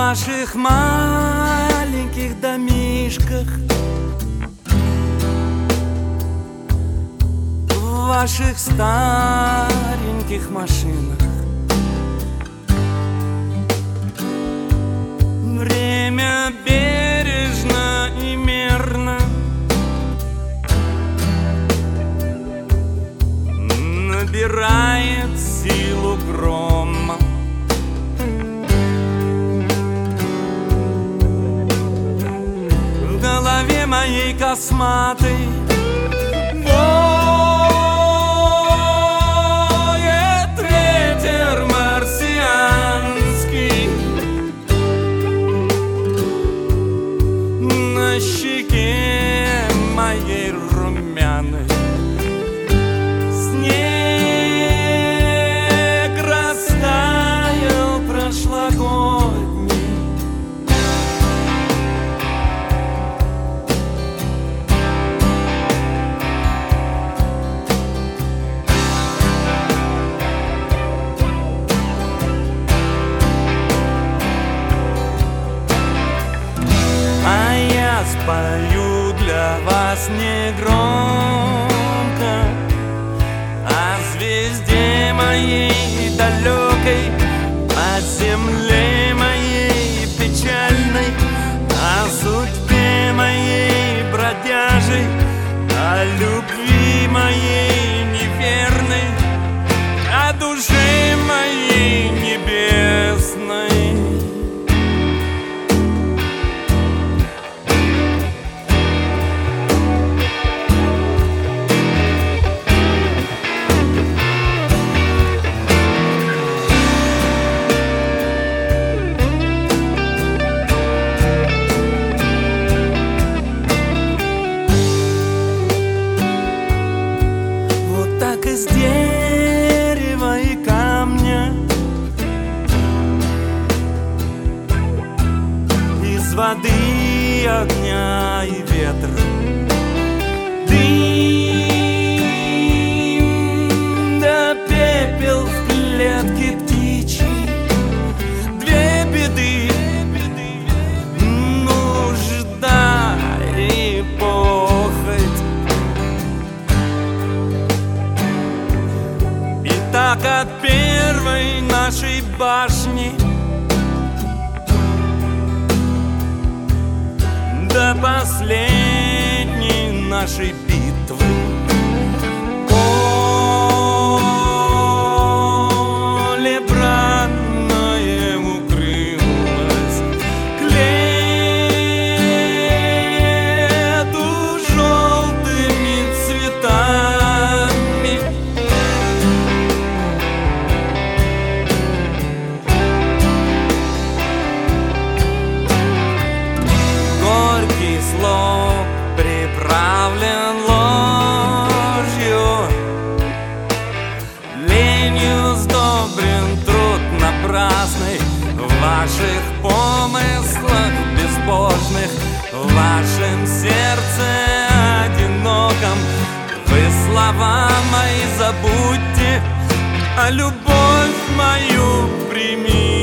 ваших маленьких домишках, в ваших стареньких машинах. Время бережно и мерно набирает силу грома. В голове моей косматой воет ветер марсианский. На щеке моей румяной снег растаял прошлогодний. А я спою для вас негромко о звезде моей далекой, о земле моей печальной, о судьбе моей бродяжей, о любви моей неверной, о душе моей небесной. Из дерева и камня, из воды, огня и ветра, дым да пепел в клетке птичьей. Две беды: нужда и похоть. Так от первой нашей башни до последней нашей битвы поле бранное укрылось к лету желтыми цветами. Слог приправлен ложью, ленью сдобрен труд напрасный. В ваших помыслах безбожных, в вашем сердце одиноком вы слова мои забудьте, а любовь мою примите.